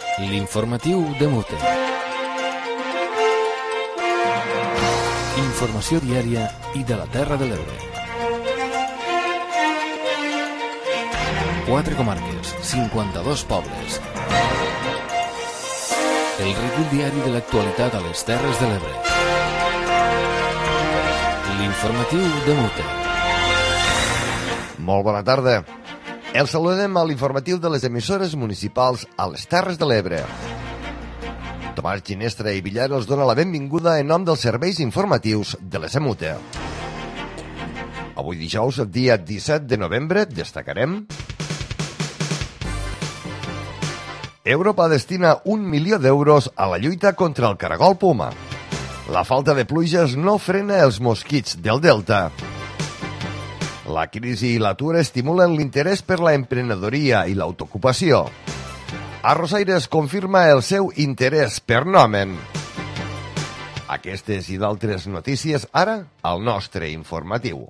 L'informatiu de Mute. Informació diària i de la Terra de l'Ebre. 4 comarques, 52 pobles. El recull diari de l'actualitat a les Terres de l'Ebre. L'informatiu de Mute. Molt bona tarda. El saludem a l'informatiu de les emissores municipals a les Terres de l'Ebre. Tomàs Ginestra i Villar els dona la benvinguda en nom dels serveis informatius de l'ESMUTE. Avui dijous, dia 17 de novembre, destacarem: Europa destina 1 milió d'euros a la lluita contra el caragol puma. La falta de pluges no frena els mosquits del delta. La crisi i l'atur estimulen l'interès per la emprenedoria i l'autoocupació. Arrosaires confirma el seu interès per Nomen. Aquestes i d'altres notícies ara al nostre informatiu.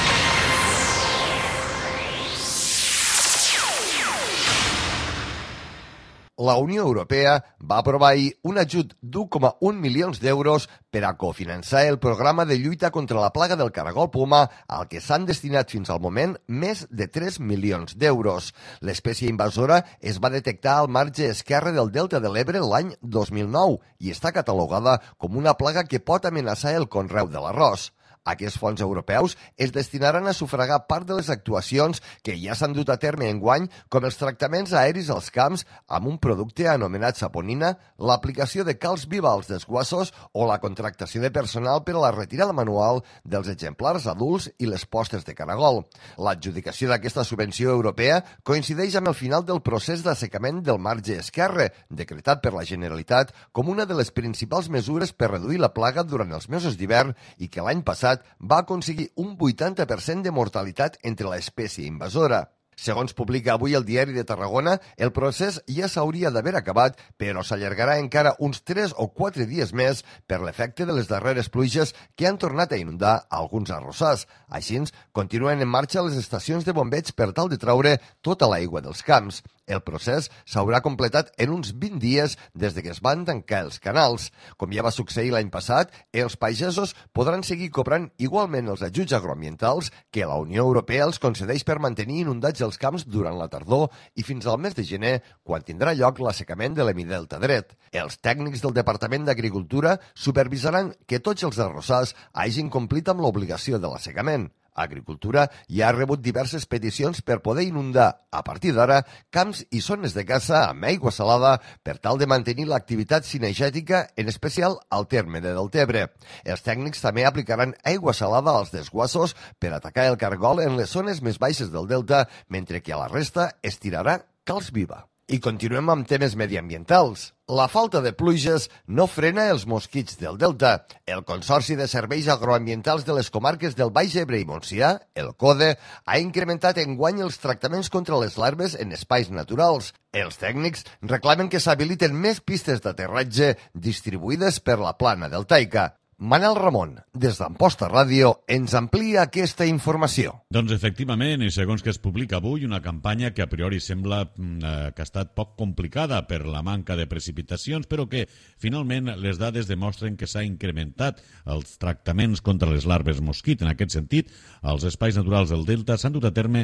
La Unió Europea va aprovar ahir un ajut d'1,1 milions d'euros per a cofinançar el programa de lluita contra la plaga del caragol puma, al que s'han destinat fins al moment més de 3 milions d'euros. L'espècie invasora es va detectar al marge esquerre del Delta de l'Ebre l'any 2009 i està catalogada com una plaga que pot amenaçar el conreu de l'arròs. Aquests fons europeus es destinaran a sufragar part de les actuacions que ja s'han dut a terme enguany, com els tractaments aeris als camps amb un producte anomenat saponina, l'aplicació de calç viva als desguassos o la contractació de personal per a la retirada manual dels exemplars adults i les postes de caragol. L'adjudicació d'aquesta subvenció europea coincideix amb el final del procés d'assecament del marge esquerre, decretat per la Generalitat com una de les principals mesures per reduir la plaga durant els mesos d'hivern i que l'any passat va aconseguir un 80% de mortalitat entre l'espècie invasora. Segons publica avui el Diari de Tarragona, el procés ja s'hauria d'haver acabat, però s'allargarà encara uns 3 o 4 dies més per l'efecte de les darreres pluges que han tornat a inundar alguns arrossars. Així, continuen en marxa les estacions de bombeig per tal de traure tota l'aigua dels camps. El procés s'haurà completat en uns 20 dies des de que es van tancar els canals. Com ja va succeir l'any passat, els pagesos podran seguir cobrant igualment els ajuts agroambientals que la Unió Europea els concedeix per mantenir inundats els camps durant la tardor i fins al mes de gener, quan tindrà lloc l'assecament de l'hemidelta dret. Els tècnics del Departament d'Agricultura supervisaran que tots els arrossars hagin complit amb l'obligació de l'assecament. Agricultura ja ha rebut diverses peticions per poder inundar, a partir d'ara, camps i zones de caça amb aigua salada per tal de mantenir l'activitat cinegètica, en especial al terme de Deltebre. Els tècnics també aplicaran aigua salada als desguassos per atacar el cargol en les zones més baixes del delta, mentre que a la resta es tirarà calç viva. I continuem amb temes mediambientals. La falta de pluges no frena els mosquits del delta. El Consorci de Serveis Agroambientals de les comarques del Baix Ebre i Montsià, el CODE, ha incrementat enguany els tractaments contra les larves en espais naturals. Els tècnics reclamen que s'habiliten més pistes d'aterratge distribuïdes per la plana deltaica. Manel Ramon, des d'Amposta Ràdio, ens amplia aquesta informació. Doncs efectivament, i segons que es publica avui, una campanya que a priori sembla que ha estat poc complicada per la manca de precipitacions, però que finalment les dades demostren que s'ha incrementat els tractaments contra les larves mosquit. En aquest sentit, als espais naturals del Delta s'han dut a terme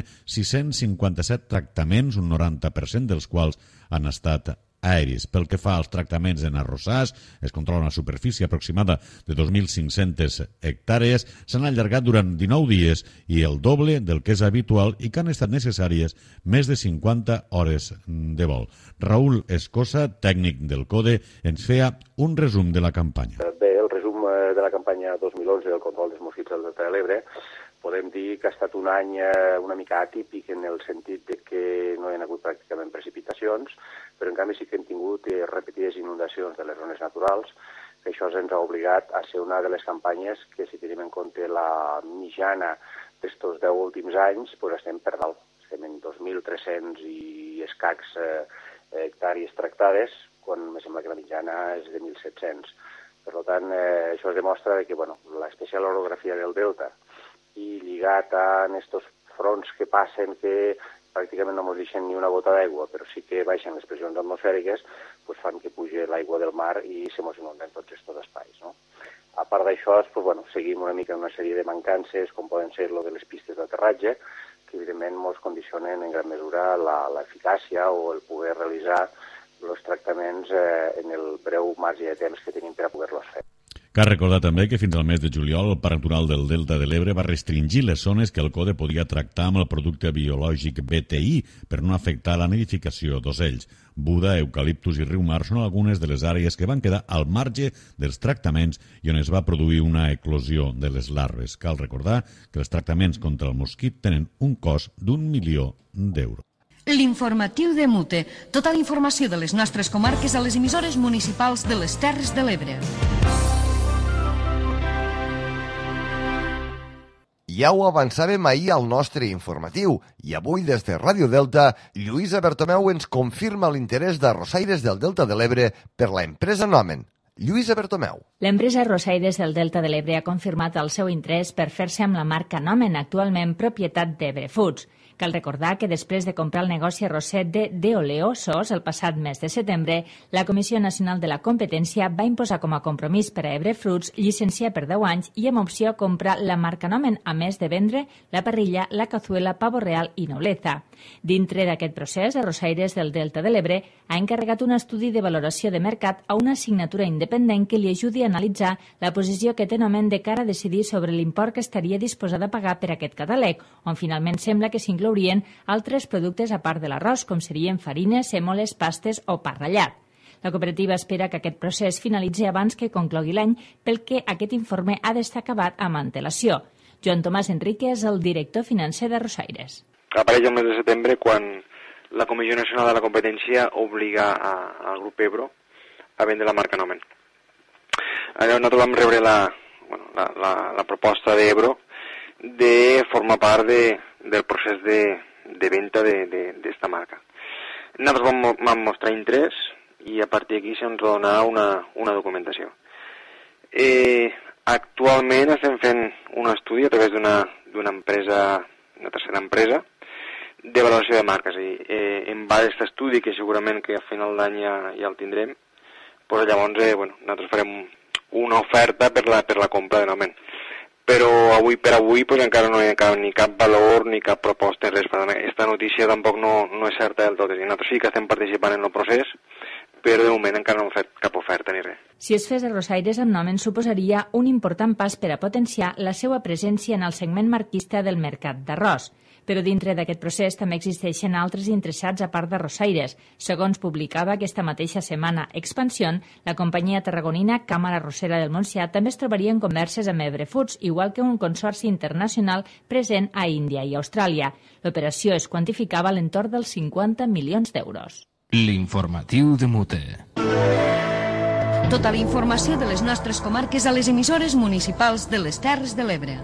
657 tractaments, un 90% dels quals han estat aeris. Pel que fa als tractaments en arrossars, es controla una superfície aproximada de 2.500 hectàrees, s'han allargat durant 19 dies i el doble del que és habitual i que han estat necessàries més de 50 hores de vol. Raül Escosa, tècnic del CODE, ens feia un resum de la campanya. Bé, el resum de la campanya 2011 del control dels mosquits del Delta de l'Ebre, podem dir que ha estat un any una mica atípic en el sentit de que no hi ha hagut pràcticament precipitacions, però en canvi sí que hem tingut repetides inundacions de les zones naturals, que això ens ha obligat a ser una de les campanyes que, si tenim en compte la mitjana d'estos 10 últims anys, doncs estem per dalt. Estem en 2.300 i escacs hectàrees tractades, quan me sembla que la mitjana és de 1.700. Per tant, això es demostra que l'especial orografia del delta i lligat a estos fronts que passen, que pràcticament no ens deixen ni una gota d'aigua, però sí que baixen les pressions atmosfèriques, doncs fan que pugi l'aigua del mar i se mos inunden tots estos espais, no? A part d'això, doncs, seguim una mica una sèrie de mancances, com poden ser lo de les pistes d'aterratge, que evidentment ens condicionen en gran mesura l'eficàcia o el poder realitzar els tractaments en el breu marge de temps que tenim per a poder-los fer. Cal recordar també que fins al mes de juliol el Parc Natural del Delta de l'Ebre va restringir les zones que el CODE podia tractar amb el producte biològic BTI per no afectar la nidificació d'ocells. Buda, eucaliptus i riu mar són algunes de les àrees que van quedar al marge dels tractaments i on es va produir una eclosió de les larves. Cal recordar que els tractaments contra el mosquit tenen un cost d'1.000.000 d'euros. L'informatiu de Mute. Tota la informació de les nostres comarques a les emissores municipals de les Terres de l'Ebre. Ja ho avançàvem ahir al nostre informatiu i avui des de Ràdio Delta, Lluïsa Bertomeu ens confirma l'interès de Arrossaires del Delta de l'Ebre per la empresa Nomen. Lluïsa Bertomeu. L'empresa Arrossaires del Delta de l'Ebre ha confirmat el seu interès per fer-se amb la marca Nomen, actualment propietat d'Ebre Foods. Cal recordar que després de comprar el negoci arrosset de Deoleo Sos el passat mes de setembre, la Comissió Nacional de la Competència va imposar com a compromís per a Ebre Fruits llicenciar per 10 anys i amb opció a comprar la marca Nomen, a més de vendre la parrilla, la cazuela, pavo real i nobleza. Dintre d'aquest procés, Arrossaires del Delta de l'Ebre ha encarregat un estudi de valoració de mercat a una assignatura independent que li ajudi a analitzar la posició que té Nomen de cara a decidir sobre l'import que estaria disposada a pagar per aquest catàleg, on finalment sembla que s'inclourien altres productes a part de l'arròs, com serien farines, sèmoles, pastes o pa ratllat. La cooperativa espera que aquest procés finalitzi abans que conclogui l'any, pel que aquest informe ha d'estar acabat amb antelació. Joan Tomàs Enrique és el director financer d'Arrossaires. Apareix el mes de setembre quan la Comissió Nacional de la Competència obliga al grup Ebro a vendre la marca Nomen. Nosaltres vam rebre la proposta d'Ebro de formar part del procés de venda d'esta marca. Nosaltres vam mostrar interès i a partir d'aquí se'ns va donar una documentació. Actualment estem fent un estudi a través d'una empresa, una tercera empresa, de valoració de marques. En base a aquest estudi, que segurament que a final d'any ja el tindrem, doncs llavors nosaltres farem una oferta per la compra de Nomen. Però avui per avui encara no hi ha ni cap valor ni cap proposta. Aquesta notícia tampoc no és certa del tot. Nosaltres sí que estem participant en el procés, però de moment encara no hem fet cap oferta ni res. Si es fes Arrossaires amb Nomen, suposaria un important pas per a potenciar la seva presència en el segment marquista del mercat d'arròs. Però dintre d'aquest procés també existeixen altres interessats a part d'Arrossaires. Segons publicava aquesta mateixa setmana Expansión, la companyia tarragonina Càmara Arrossera del Montsià també es trobaria en converses amb Ebre Foods, igual que un consorci internacional present a Índia i Austràlia. L'operació es quantificava a l'entorn dels 50 milions d'euros. L'informatiu de Mute. Tota la informació de les nostres comarques a les emissores municipals de les Terres de l'Ebre.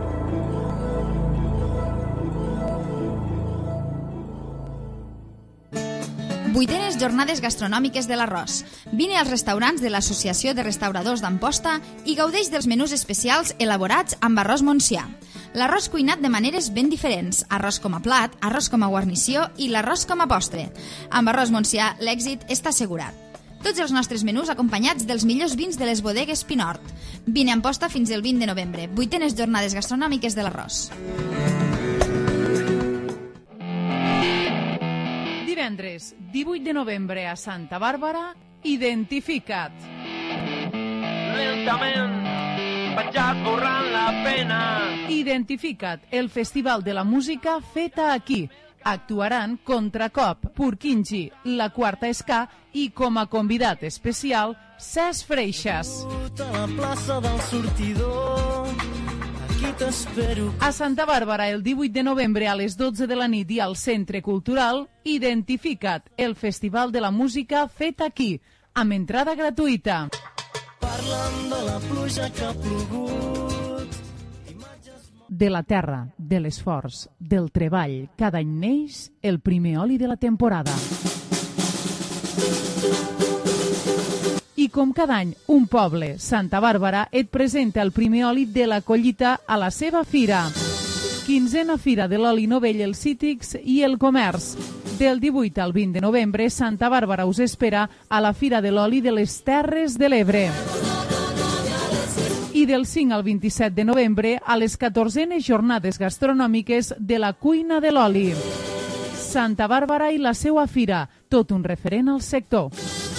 Vuitenes jornades gastronòmiques de l'arròs. Vine als restaurants de l'Associació de Restauradors d'Amposta i gaudeix dels menús especials elaborats amb arròs montsià. L'arròs cuinat de maneres ben diferents, arròs com a plat, arròs com a guarnició i l'arròs com a postre. Amb arròs montsià l'èxit està assegurat. Tots els nostres menús acompanyats dels millors vins de les bodegues Pinort. Vine a Amposta fins el 20 de novembre. Vuitenes jornades gastronòmiques de l'arròs. Divendres, 18 de novembre a Santa Bàrbara, Identifica't. Lentament, vaig esborrant la pena. Identifica't, el festival de la música feta aquí. Actuaran Contracop, Purkinji, La Quarta Ska i com a convidat especial, Cesc Freixas. A la plaça del sortidor, aquí t'espero. A Santa Bàrbara, el 18 de novembre a les 12 de la nit i al Centre Cultural, Identifica't, el festival de la música fet aquí, amb entrada gratuïta. Parlant de la pluja que ha plogut. De la terra, de l'esforç, del treball, cada any neix el primer oli de la temporada. I com cada any, un poble, Santa Bàrbara, et presenta el primer oli de la collita a la seva fira. 15a Fira de l'Oli Novell, el Cítrics i el Comerç. Del 18 al 20 de novembre, Santa Bàrbara us espera a la Fira de l'Oli de les Terres de l'Ebre. I del 5 al 27 de novembre a les 14enes jornades gastronòmiques de la cuina de l'oli. Santa Bàrbara i la seua fira, tot un referent al sector.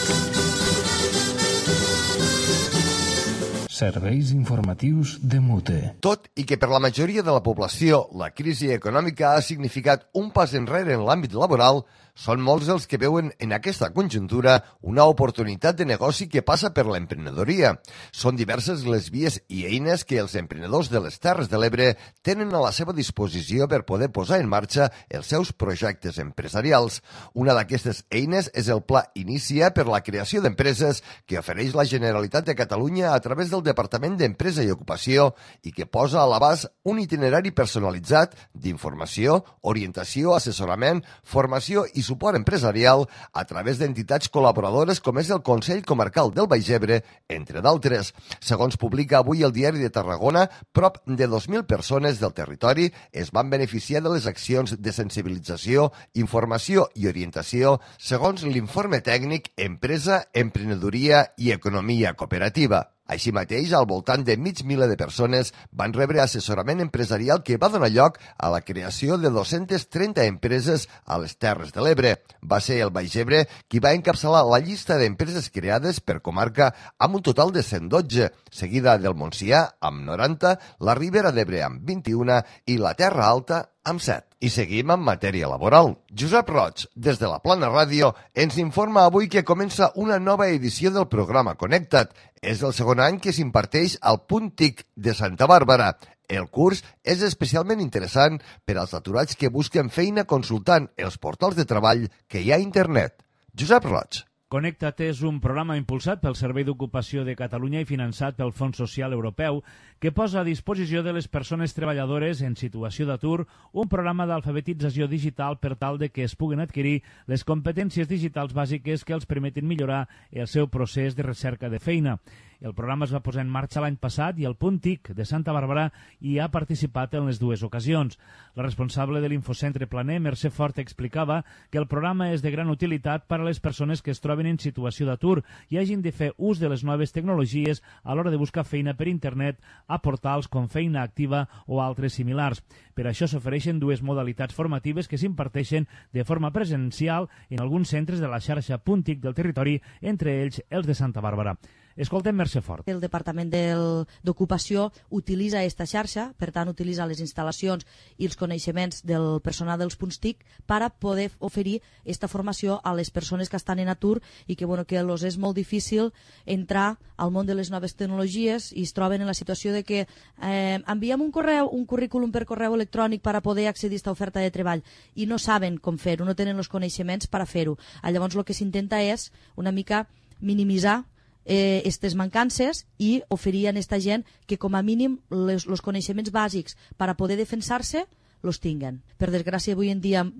Serveis informatius de Mute. Tot i que per la majoria de la població la crisi econòmica ha significat un pas enrere en l'àmbit laboral, són molts els que veuen en aquesta conjuntura una oportunitat de negoci que passa per l'emprenedoria. Són diverses les vies i eines que els emprenedors de les Terres de l'Ebre tenen a la seva disposició per poder posar en marxa els seus projectes empresarials. Una d'aquestes eines és el Pla Inicia per la creació d'empreses que ofereix la Generalitat de Catalunya a través del Departament d'Empresa i Ocupació i que posa a l'abast un itinerari personalitzat d'informació, orientació, assessorament, formació i suport empresarial a través d'entitats col·laboradores com és el Consell Comarcal del Baix Ebre, entre d'altres. Segons publica avui el Diari de Tarragona, prop de 2.000 persones del territori es van beneficiar de les accions de sensibilització, informació i orientació segons l'informe tècnic Empresa, Emprenedoria i Economia Cooperativa. Així mateix, al voltant de mig miler de persones van rebre assessorament empresarial que va donar lloc a la creació de 230 empreses a les Terres de l'Ebre. Va ser el Baix Ebre qui va encapçalar la llista d'empreses creades per comarca amb un total de 112, seguida del Montsià amb 90, la Ribera d'Ebre amb 21 i la Terra Alta amb 7. I seguim amb matèria laboral. Josep Roig, des de la Plana Ràdio, ens informa avui que comença una nova edició del programa Connecta't. És el segon any que s'imparteix al Punt TIC de Santa Bàrbara. El curs és especialment interessant per als aturats que busquen feina consultant els portals de treball que hi ha a internet. Josep Roig. Connecta't és un programa impulsat pel Servei d'Ocupació de Catalunya i finançat pel Fons Social Europeu que posa a disposició de les persones treballadores en situació d'atur un programa d'alfabetització digital per tal de que es puguen adquirir les competències digitals bàsiques que els permetin millorar el seu procés de recerca de feina. El programa es va posar en marxa l'any passat i el Punt TIC de Santa Bàrbara hi ha participat en les dues ocasions. La responsable de l'Infocentre Planer, Mercè Fort, explicava que el programa és de gran utilitat per a les persones que es troben en situació d'atur i hagin de fer ús de les noves tecnologies a l'hora de buscar feina per internet a portals com Feina Activa o altres similars. Per això s'ofereixen dues modalitats formatives que s'imparteixen de forma presencial en alguns centres de la xarxa Punt TIC del territori, entre ells els de Santa Bàrbara. Escoltem Mercè Fort. El Departament d'Ocupació utilitza aquesta xarxa, per tant utilitza les instal·lacions i els coneixements del personal dels punts TIC per a poder oferir aquesta formació a les persones que estan en atur i que els és molt difícil entrar al món de les noves tecnologies i es troben en la situació de que enviem un currículum per correu electrònic per a poder accedir a aquesta oferta de treball i no saben com fer-ho, no tenen els coneixements per a fer-ho. Llavors el que s'intenta és una mica minimitzar aquestes mancances i oferir a aquesta gent que com a mínim els coneixements bàsics per a poder defensar-se els tinguen. Per desgràcia avui en dia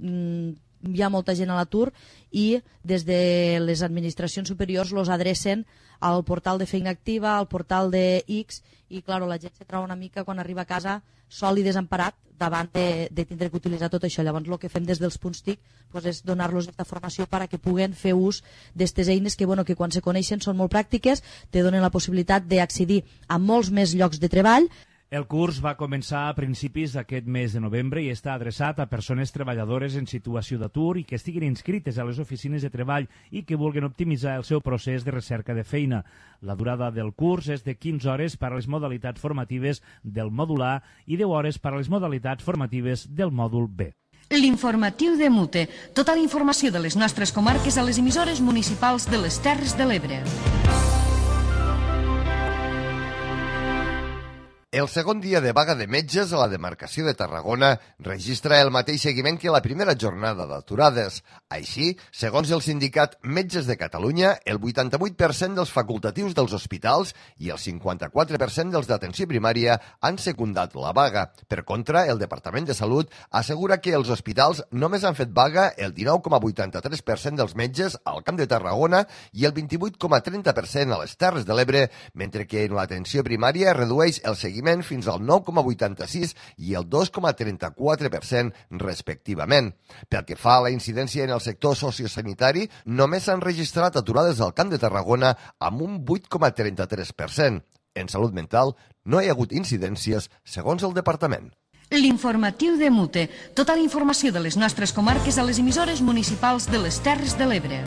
hi ha molta gent a l'atur i des de les administracions superiors els adrecen al portal de Feina Activa, al portal de X i clar, la gent se troba una mica quan arriba a casa sol i desemparat davant de tindre que utilitzar tot això. Llavors el que fem des dels punts TIC és donar-los aquesta formació perquè puguen fer ús d'aquestes eines que quan se coneixen són molt pràctiques, te donen la possibilitat d'accedir a molts més llocs de treball. El curs va començar a principis d'aquest mes de novembre i està adreçat a persones treballadores en situació d'atur i que estiguin inscrites a les oficines de treball i que vulguin optimitzar el seu procés de recerca de feina. La durada del curs és de 15 hores per a les modalitats formatives del mòdul A i 10 hores per a les modalitats formatives del mòdul B. L'informatiu de Mute. Tota la informació de les nostres comarques a les emissores municipals de les Terres de l'Ebre. El segon dia de vaga de metges a la demarcació de Tarragona registra el mateix seguiment que la primera jornada d'aturades. Així, segons el sindicat Metges de Catalunya, el 88% dels facultatius dels hospitals i el 54% dels d'atenció primària han secundat la vaga. Per contra, el Departament de Salut assegura que els hospitals només han fet vaga el 19,83% dels metges al Camp de Tarragona i el 28,30% a les Terres de l'Ebre, mentre que en l'atenció primària redueix el seguiment seguiment fins al 9,86% i el 2,34% respectivament. Pel que fa a la incidència en el sector sociosanitari, només s'han registrat aturades al Camp de Tarragona amb un 8,33%. En salut mental no hi ha hagut incidències, segons el departament. L'informatiu de Mute. Tota la informació de les nostres comarques a les emissores municipals de les Terres de l'Ebre.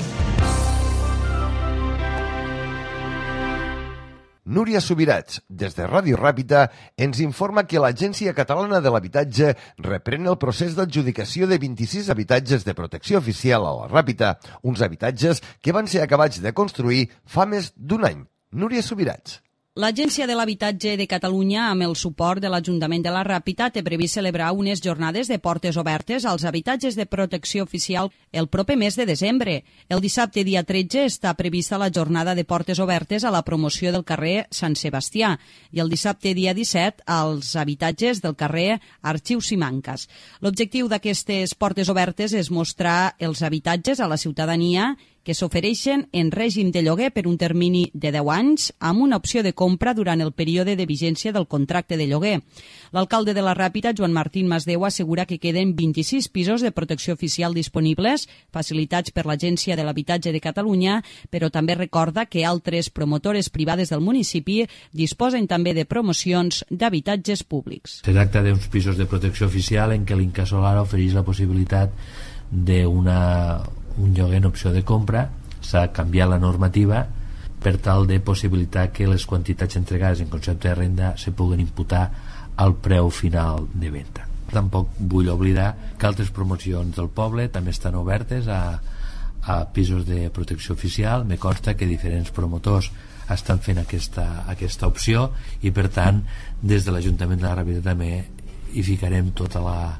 Núria Subirats, des de Ràdio Ràpita, ens informa que l'Agència Catalana de l'Habitatge reprèn el procés d'adjudicació de 26 habitatges de protecció oficial a la Ràpita, uns habitatges que van ser acabats de construir fa més d'un any. Núria Subirats. L'Agència de l'Habitatge de Catalunya, amb el suport de l'Ajuntament de la Ràpita, té previst celebrar unes jornades de portes obertes als habitatges de protecció oficial el proper mes de desembre. El dissabte, dia 13, està prevista la jornada de portes obertes a la promoció del carrer Sant Sebastià i el dissabte, dia 17, als habitatges del carrer Arxiu Simancas. L'objectiu d'aquestes portes obertes és mostrar els habitatges a la ciutadania que s'ofereixen en règim de lloguer per un termini de 10 anys amb una opció de compra durant el període de vigència del contracte de lloguer. L'alcalde de la Ràpita, Joan Martín Masdeu, assegura que queden 26 pisos de protecció oficial disponibles, facilitats per l'Agència de l'Habitatge de Catalunya, però també recorda que altres promotores privades del municipi disposen també de promocions d'habitatges públics. Se tracta d'uns pisos de protecció oficial en què l'Incasolar ofereix la possibilitat d'un lloguer en opció de compra. S'ha canviat la normativa per tal de possibilitar que les quantitats entregades en concepte de renda se puguen imputar al preu final de venda. Tampoc vull oblidar que altres promocions del poble també estan obertes a pisos de protecció oficial. Me consta que diferents promotors estan fent aquesta opció i, per tant, des de l'Ajuntament de la Ràpita també hi ficarem tota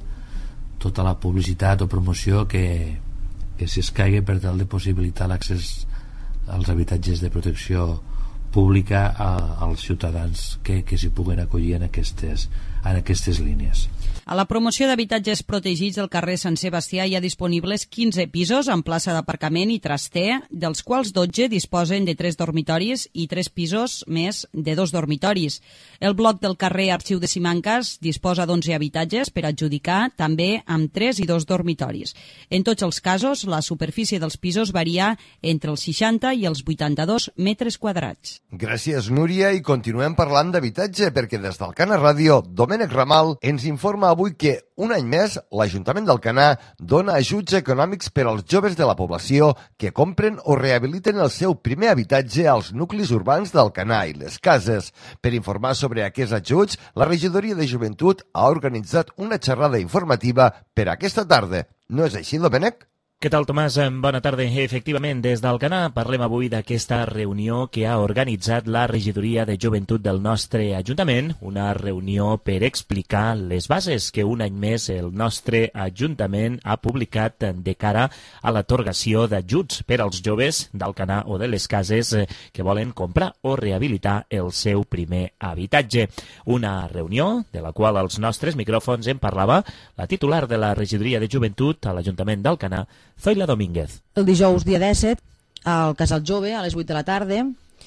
la publicitat o promoció que si es caigui per tal de possibilitar l'accés als habitatges de protecció pública als ciutadans que s'hi puguen acollir en aquestes línies. A la promoció d'habitatges protegits del carrer Sant Sebastià hi ha disponibles 15 pisos amb plaça d'aparcament i traster, dels quals 12 disposen de 3 dormitoris i 3 pisos més de 2 dormitoris. El bloc del carrer Arxiu de Simancas disposa d'11 habitatges per adjudicar, també amb 3 i 2 dormitoris. En tots els casos, la superfície dels pisos varia entre els 60 i els 82 metres quadrats. Gràcies, Núria, i continuem parlant d'habitatge, perquè des d'Alcana Ràdio, Domènec Ramal ens informa avui que, un any més, l'Ajuntament d'Alcanar dona ajuts econòmics per als joves de la població que compren o rehabiliten el seu primer habitatge als nuclis urbans d'Alcanar i les Cases. Per informar sobre aquests ajuts, la Regidoria de Joventut ha organitzat una xerrada informativa per aquesta tarda. No és així, Domènec? Què tal, Tomàs? Bona tarda. Efectivament, des d'Alcanar parlem avui d'aquesta reunió que ha organitzat la Regidoria de Joventut del nostre Ajuntament, una reunió per explicar les bases que un any més el nostre Ajuntament ha publicat de cara a l'atorgació d'ajuts per als joves d'Alcanar o de les Cases que volen comprar o rehabilitar el seu primer habitatge. Una reunió de la qual als nostres micròfons en parlava la titular de la Regidoria de Joventut a l'Ajuntament d'Alcanar, Zoila Domínguez. El dijous, dia 17, al Casal Jove, a les 8 de la tarda,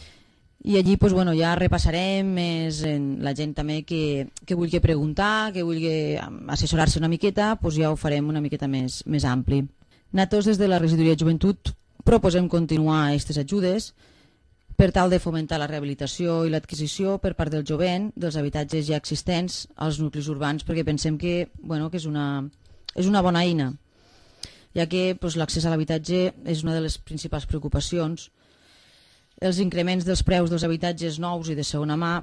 i allí ja repassarem la gent també que vulgui preguntar, que vulgui assessorar-se una miqueta, ja ho farem una miqueta més ampli. Nosaltres, des de la Regidoria de Joventut, proposem continuar aquestes ajudes per tal de fomentar la rehabilitació i l'adquisició per part del jovent dels habitatges ja existents als nuclis urbans, perquè pensem que és una bona eina, ja que l'accés a l'habitatge és una de les principals preocupacions. Els increments dels preus dels habitatges nous i de segona mà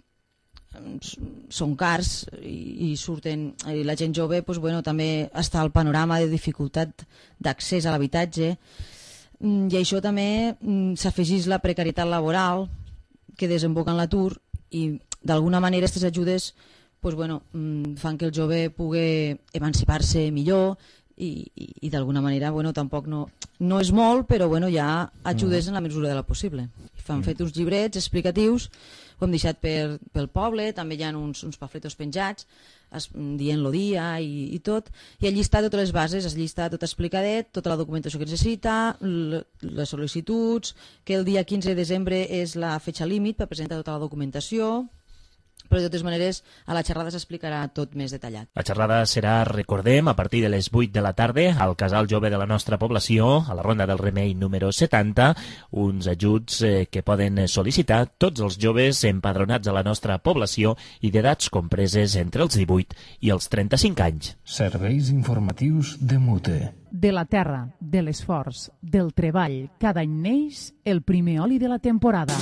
són cars i la gent jove també està al panorama de dificultat d'accés a l'habitatge, i això també s'afegeix la precarietat laboral que desemboca en l'atur, i d'alguna manera aquestes ajudes fan que el jove pugui emancipar-se millor i d'alguna manera tampoc no és molt, però hi ha ajudes en la mesura de la possible. Han fet uns llibrets explicatius, ho hem deixat pel poble, també hi ha uns pamfletos penjats dient el dia i tot, i allí està totes les bases, allí està tot explicadet, tota la documentació que necessita, les sol·licituds, que el dia 15 de desembre és la fetxa límit per presentar tota la documentació, però de totes maneres a la xerrada s'explicarà tot més detallat. La xerrada serà, recordem, a partir de les 8 de la tarda al Casal Jove de la nostra població, a la Ronda del Remei número 70, uns ajuts que poden sol·licitar tots els joves empadronats a la nostra població i d'edats compreses entre els 18 i els 35 anys. Serveis informatius de Mute. De la terra, de l'esforç, del treball, cada any neix el primer oli de la temporada.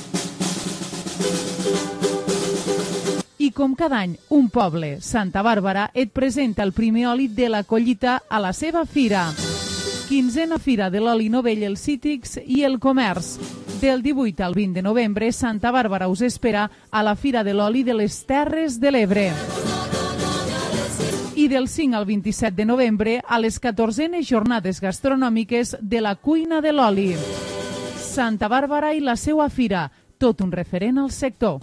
I com cada any, un poble, Santa Bàrbara, et presenta el primer oli de la collita a la seva fira. 15a Fira de l'Oli Novell, els Cítrics i el Comerç. Del 18 al 20 de novembre, Santa Bàrbara us espera a la Fira de l'Oli de les Terres de l'Ebre. I del 5 al 27 de novembre a les 14enes jornades gastronòmiques de la cuina de l'oli. Santa Bàrbara i la seva fira, tot un referent al sector.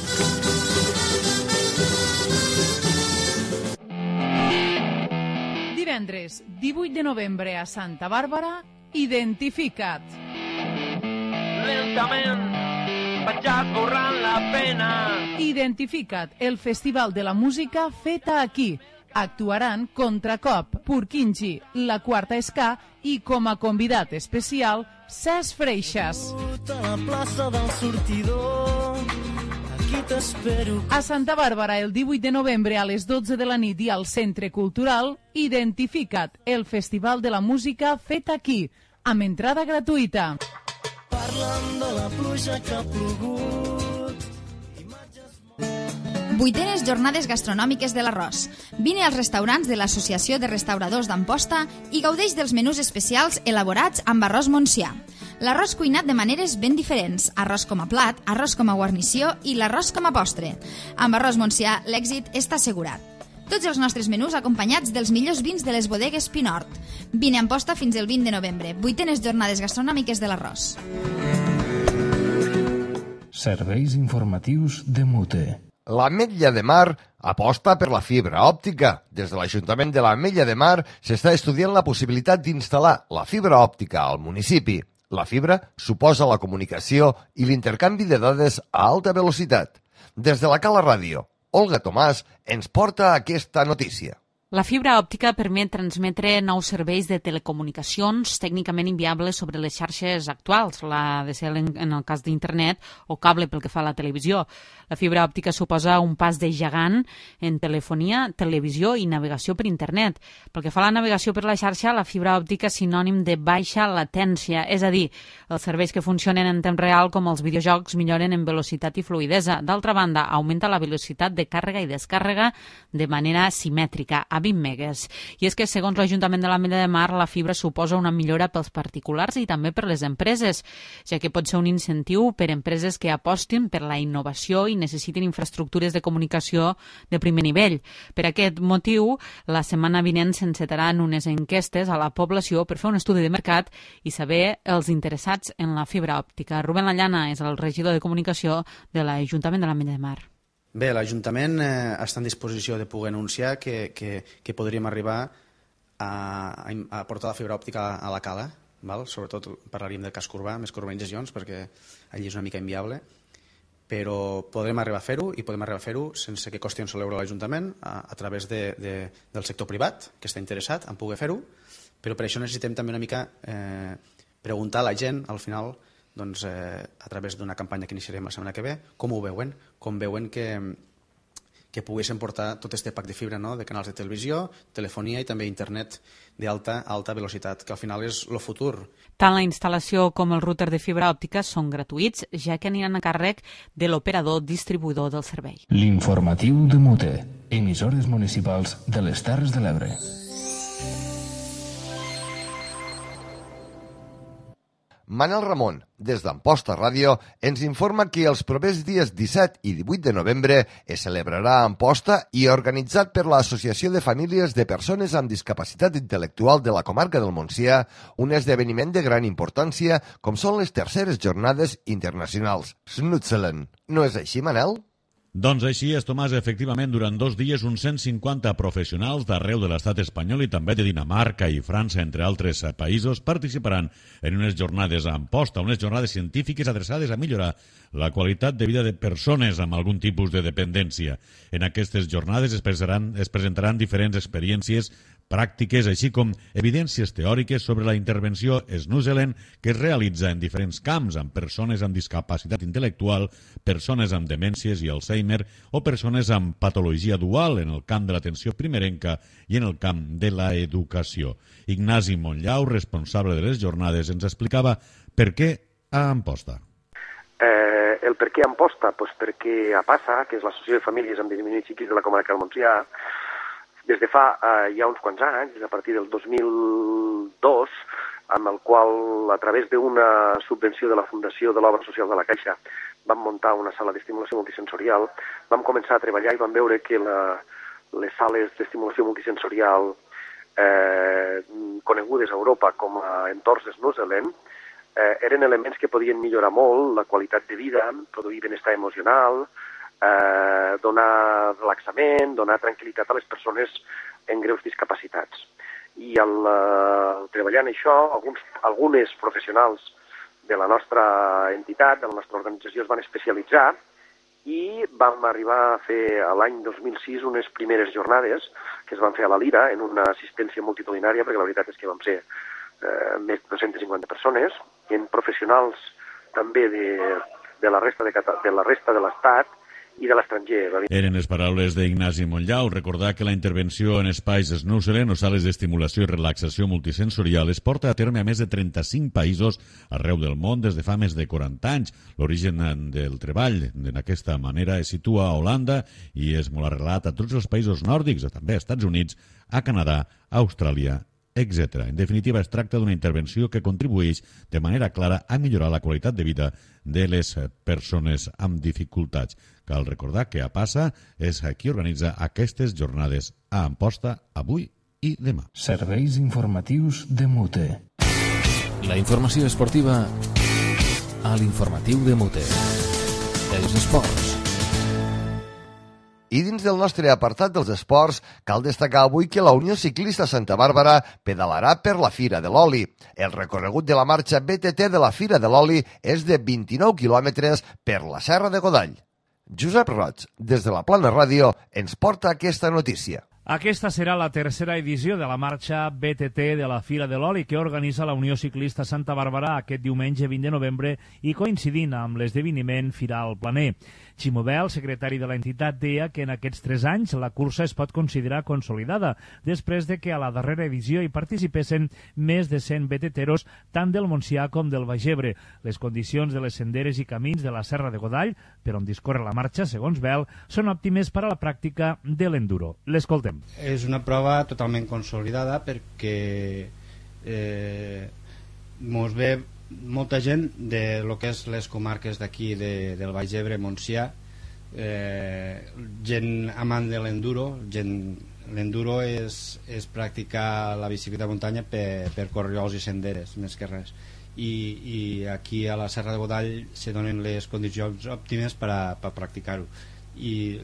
Divendres, 18 de novembre a Santa Bàrbara, Identifica't. Lentament vaig esborrant la pena. Identifica't, el festival de la música feta aquí. Actuaran Contracop, Purkinji, La Quarta Ska i com a convidat especial, Cesc Freixas. A la plaça del sortidor, aquí t'espero. A Santa Bàrbara, el 18 de novembre a les 12 de la nit i al Centre Cultural, Identifica't, el festival de la música fet aquí, amb entrada gratuïta. Parlant de la pluja que ha plogut. 8enes jornades gastronòmiques de l'Arròs. Vine als restaurants de l'Associació de Restauradors d'Amposta i gaudeix dels menús especials elaborats amb arròs montsià. L'arròs cuinat de maneres ben diferents, arròs com a plat, arròs com a guarnició i l'arròs com a postre. Amb arròs montsià l'èxit està assegurat. Tots els nostres menús acompanyats dels millors vins de les bodegues Pinort. Vine a Amposta fins el 20 de novembre, 8enes jornades gastronòmiques de l'Arròs. Serveis informatius de Mute. L'Ametlla de Mar aposta per la fibra òptica. Des de l'Ajuntament de l'Ametlla de Mar s'està estudiant la possibilitat d'instal·lar la fibra òptica al municipi. La fibra suposa la comunicació i l'intercanvi de dades a alta velocitat. Des de la Cala Ràdio, Olga Tomàs ens porta aquesta notícia. La fibra òptica permet transmetre nous serveis de telecomunicacions tècnicament inviables sobre les xarxes actuals, la DSL en el cas d'internet o cable pel que fa a la televisió. La fibra òptica suposa un pas de gegant en telefonia, televisió i navegació per internet. Pel que fa a la navegació per la xarxa, la fibra òptica és sinònim de baixa latència, és a dir, els serveis que funcionen en temps real com els videojocs milloren en velocitat i fluïdesa. D'altra banda, augmenta la velocitat de càrrega i descàrrega de manera simètrica, a 20 megas. I és que, segons l'Ajuntament de l'Ametlla de Mar, la fibra suposa una millora pels particulars i també per les empreses, ja que pot ser un incentiu per empreses que apostin per la innovació i necessitin infraestructures de comunicació de primer nivell. Per aquest motiu, la setmana vinent s'encetaran unes enquestes a la població per fer un estudi de mercat i saber els interessats en la fibra òptica. Rubén Lallana és el regidor de comunicació de l'Ajuntament de l'Ametlla de Mar. Bé, l'Ajuntament està en disposició de poder anunciar que podríem arribar a portar la fibra òptica a la Cala, val? Sobretot parlaríem del casc urbà, més que urbanitzacions, perquè allí és una mica inviable, però podrem arribar a fer-ho i podem arribar a fer-ho sense que costi un sol euro a l'Ajuntament a través del sector privat, que està interessat en poder fer-ho, però per això necessitem també una mica preguntar a la gent, al final, doncs, a través d'una campanya que iniciarem la setmana que ve, com ho veuen, com veuen que poguessin portar tot aquest pack de fibra, no? De canals de televisió, telefonia i també internet d'alta velocitat, que al final és el futur. Tant la instal·lació com el router de fibra òptica són gratuïts, ja que aniran a càrrec de l'operador distribuïdor del servei. L'informatiu de Mute, emissores municipals de les Terres de l'Ebre. Manel Ramon, des d'Amposta Ràdio, ens informa que els propers dies 17 i 18 de novembre es celebrarà a Amposta i organitzat per l'Associació de Famílies de Persones amb Discapacitat Intel·lectual de la comarca del Montsià un esdeveniment de gran importància com són les terceres jornades internacionals Schnutzelen. No és així, Manel? Doncs així és, Tomàs. Efectivament, durant 2 dies, uns 150 professionals d'arreu de l'estat espanyol i també de Dinamarca i França, entre altres països, participaran en unes jornades a Amposta, unes jornades científiques adreçades a millorar la qualitat de vida de persones amb algun tipus de dependència. En aquestes jornades es presentaran diferents experiències pràctiques, així com evidències teòriques sobre la intervenció Snuzelen que es realitza en diferents camps amb persones amb discapacitat intel·lectual, persones amb demències i Alzheimer o persones amb patologia dual en el camp de l'atenció primerenca i en el camp de l'educació. Ignasi Monllau, responsable de les jornades, ens explicava per què a Amposta. El per què a Amposta? Pues perquè a PASA, que és l'Associació de Famílies amb Disminuïts Psíquics de la Comarca del Montsià, des de fa ja uns quants anys, a partir del 2002, amb el qual, a través d'una subvenció de la Fundació de l'Obra Social de la Caixa, vam muntar una sala d'estimulació multisensorial, vam començar a treballar i vam veure que les sales d'estimulació multisensorial conegudes a Europa com a entorns Snuzelen eren elements que podien millorar molt la qualitat de vida, produir benestar emocional, donar relaxament, donar tranquil·litat a les persones en greus discapacitats. I al treballar en això, algunes professionals de la nostra entitat, de la nostra organització, es van especialitzar i vam arribar a fer l'any 2006 unes primeres jornades que es van fer a la Lira en una assistència multitudinària, perquè la veritat és que vam ser més de 250 persones, en professionals també de la resta de l'Estat i de l'estranger. Eren les paraules d'Ignasi Monllau. Recordar que la intervenció en espais Snuzelen o sales d'estimulació i relaxació multisensorial es porta a terme a més de 35 països arreu del món des de fa més de 40 anys. L'origen del treball d'aquesta manera es situa a Holanda i és molt arrelat a tots els països nòrdics, també a Estats Units, a Canadà, a Austràlia, etc. En definitiva, es tracta d'una intervenció que contribueix de manera clara a millorar la qualitat de vida de les persones amb dificultats. Cal recordar que APASA és qui organitza aquestes jornades a Amposta avui i demà. Serveis informatius de Mute. La informació esportiva a l'informatiu de Mute. Els esports. I dins del nostre apartat dels esports, cal destacar avui que la Unió Ciclista Santa Bàrbara pedalarà per la Fira de l'Oli. El recorregut de la marxa BTT de la Fira de l'Oli és de 29 quilòmetres per la Serra de Godall. Josep Roig, des de la Plana Ràdio, ens porta aquesta notícia. Aquesta serà la tercera edició de la marxa BTT de la Fira de l'Oli que organitza la Unió Ciclista Santa Bàrbara aquest diumenge 20 de novembre i coincidint amb l'esdeveniment Firal Planer. Ximo Bel, secretari de l'entitat, deia que en aquests 3 anys la cursa es pot considerar consolidada, després de que a la darrera edició hi participessin més de 100 BTTeros tant del Montsià com del Baix Ebre. Les condicions de les senderes i camins de la Serra de Godall, per on discorre la marxa, segons Bel, són òptimes per a la pràctica de l'enduro. L'escoltem. És una prova totalment consolidada perquè mos ve molta gent de lo que és les comarques d'aquí del Baix Ebre, Montsià, gent amant de l'enduro. L'enduro és practicar la bicicleta de muntanya per corriols i senderes, més que res. I aquí a la Serra de Godall se donen les condicions òptimes per a practicar-ho. I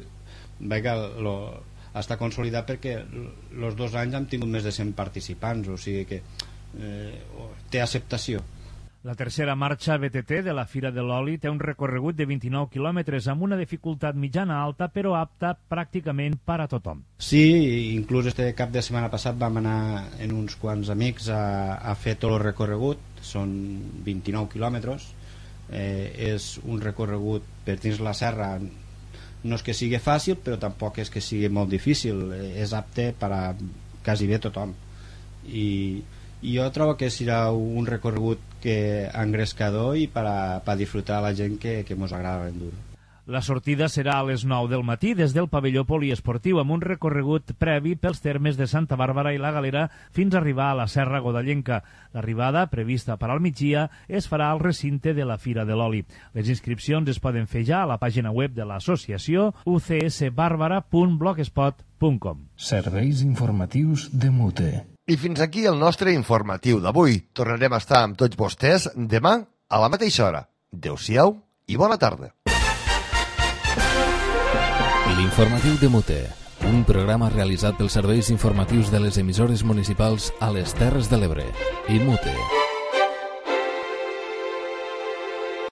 està consolidat perquè els 2 anys hem tingut més de 100 participants, o sigui que té acceptació. La tercera marxa BTT de la Fira de l'Oli té un recorregut de 29 quilòmetres amb una dificultat mitjana-alta, però apta pràcticament per a tothom. Sí, inclús este cap de setmana passat vam anar en uns quants amics a fer tot el recorregut, són 29 quilòmetres, és un recorregut per dins la serra, no és que sigui fàcil, però tampoc és que sigui molt difícil, és apte per a quasi bé tothom. I jo trobo que serà un recorregut engrescador i per a disfrutar la gent que mos agrada l'enduro. La sortida serà a les 9 del matí des del pavelló poliesportiu amb un recorregut previ pels termes de Santa Bàrbara i la Galera fins a arribar a la Serra Godallenca. L'arribada, prevista per al migdia, es farà al recinte de la Fira de l'Oli. Les inscripcions es poden fer ja a la pàgina web de l'associació ucsbarbara.blogspot.com. Serveis informatius de Mute. I fins aquí el nostre informatiu d'avui. Tornarem a estar amb tots vostès demà a la mateixa hora. Adéu-siau i bona tarda. L'informatiu de Mute, un programa realitzat pels serveis informatius de les emissores municipals a les Terres de l'Ebre i Mute.